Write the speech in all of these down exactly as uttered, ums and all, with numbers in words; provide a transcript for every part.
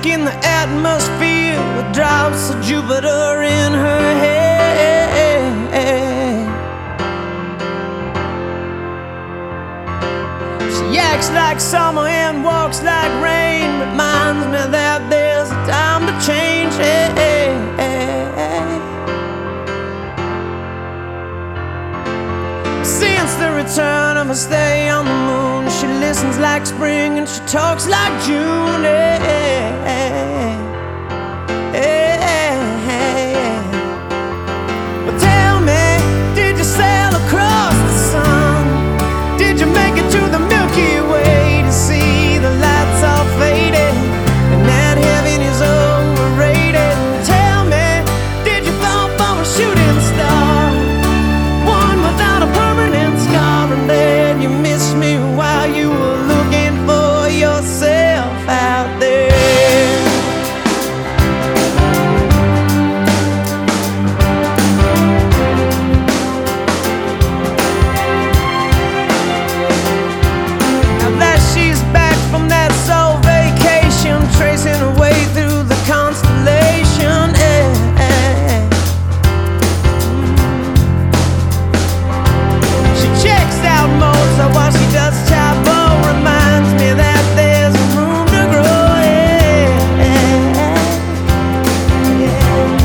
back in the atmosphere with drops of Jupiter in her head. She acts like summer and walks like rain, reminds me that there's a time to change. Since the return of her stay on the moon, she listens like spring and she talks like June. But tell me, did you sail across the sun? Did you make it to the Milky Way to see the lights all faded and that heaven is overrated? Tell me, did you fall for a shooting star, one without a permanent scar, and then you missed me while you were looking for yourself out there? Tracing her way through the constellation, eh, eh. She checks out Mozart while she does Chabot. Reminds me that there's room to grow, eh, eh, yeah.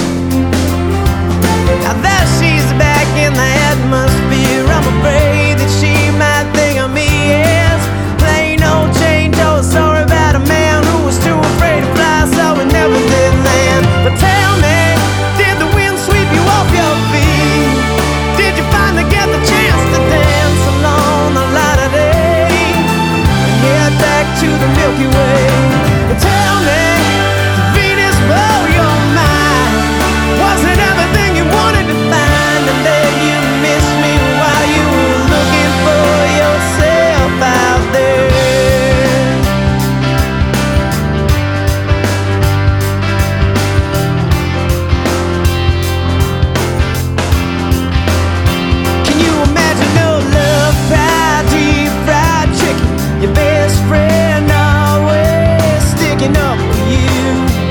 Now that she's back in the atmosphere, I'm afraid that she might think of me as plain old Jane Doe. Sorry about a man too afraid to fly, so we never did land. But tell me, did the wind sweep you off your feet? Did you finally get the chance to dance along the light of day and head back to the Milky Way? But tell me, did Venus blow your mind? Was it everything you wanted to find, and then you missed me while you were looking for yourself out there? Your best friend always sticking up for you,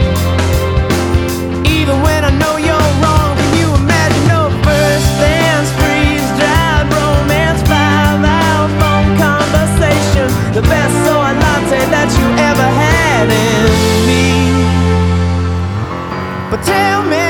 even when I know you're wrong. Can you imagine no first dance, freeze-dried romance, five-hour phone conversation, the best soy latte that you ever had in me? But tell me,